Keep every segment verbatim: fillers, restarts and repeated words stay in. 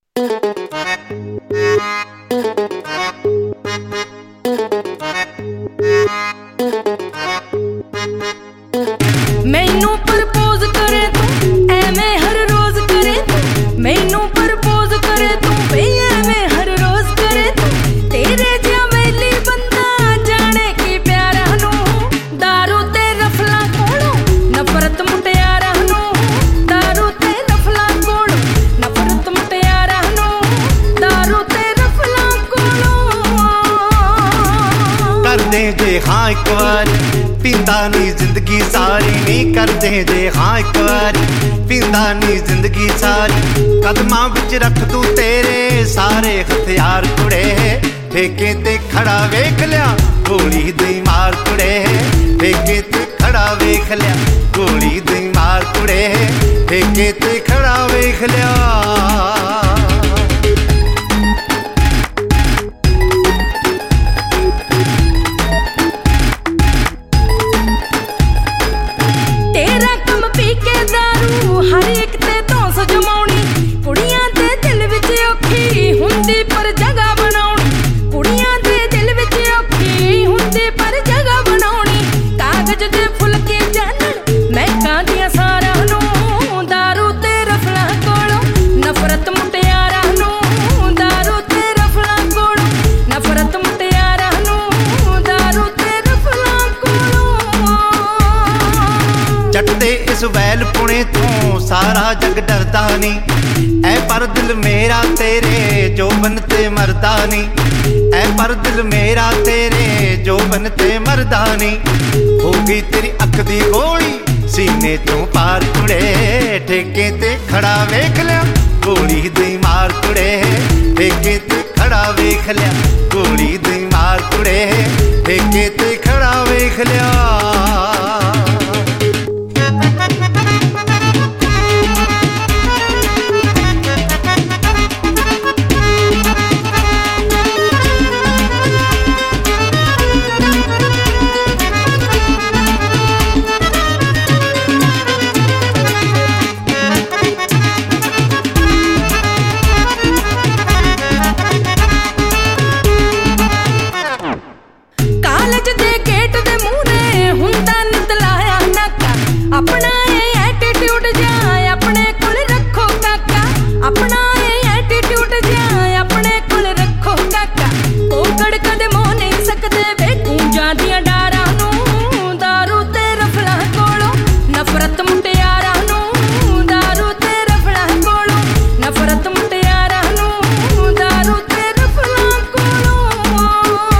मैनू प्रपोज करे तू एवें हर रोज करे तू, मैनू प्रपोज करे तू बे एवें हर रोज करे तू। तेरे जिहा वेली बंदा जाने की प्यारा नू, दारू ते रफला कोलों नफरत मुटियारा नू, दारू ते रफला कोलों नफरत मुटियारा नू, दारू ते रफला कोलों। कर दे जे हाँ एक बार पींदा नी जिंदगी सारी, नी कर दे जे हाँ एक बारी पींदा नी जिंदगी सारी। कदमां विच रख तू तेरे सारे हथियार कुड़े, ठेके ते खड़ा वेख लिया गोली दी मार कुड़े, ठेके ते खड़ा वेख लिया गोली दी मार कुड़े, ठेके ते खड़ा वेख लिया। हर एक ते धौंस जमाउणी, कुड़ियां दे दिल विच औखी हुंदी पर जगह बनाउणी, कुड़ियां दे दिल विच औखी हुंदी पर जगह बनाउणी। कागज दे फुलके जानण महकां दियां सारां नूं, दारू ते रफला कोलों नफरत मुटियारा नूं, दारू ते रफला कोलों नफरत मुटियारा नूं, दारू ते रफला कोलों। जट दे इस वैल पुणे तू सारा जग डरदा नी, ऐ पर दिल मेरा तेरे जोबन ते मरदा नी, ऐ पर दिल मेरा तेरे जोबन ते मरदा नी। हो गई तेरी अख दी गोली सीने तों पार कुड़े, ठेके ते खड़ा वेख लिया गोली दी मार कुड़े, ठेके ते खड़ा वेख लिया गोली दी मार कुड़े, ठेके ते खड़ा वेख लिया। अपना एटीट्यूड जाए अपने कुल रखो काका, अपना एटीट्यूड जाए अपने कुल रखो काका। कोकड़ कदे मोह नहीं सकदे वे गूंजां दियां डारां नूं, दारू ते रफला कोलों नफरत मुटियारा नूं, दारू ते रफला कोलों नफरत मुटियारा नूं, दारू ते रफला कोलों।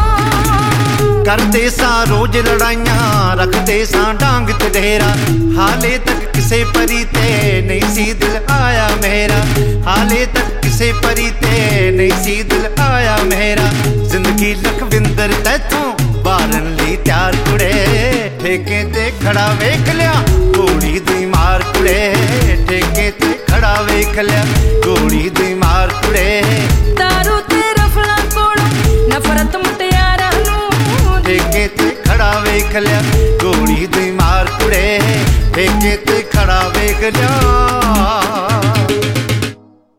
करदे सा रोज लड़ाइयां रखदे सा डांग ते डेरा, हाले तक किसे परी ते नहीं सी दिल आया मेरा, हाले तक किसे परी ते नहीं सी दिल आया मेरा। जिंदगी लखविंदर तैथों बारन ली त्यार कुड़े, ठेके ते खड़ा वेख लिया गोली दी मार कुड़े, ठेके ते खड़ा वेख लिया गोली दी मार कुड़े। दारू ते रफला कोलों नफरत मुटियारा नूं, ठेके ते खड़ा वेख लिया गोली दी मार कुड़े, ठेके ते खड़ा वेख लिया।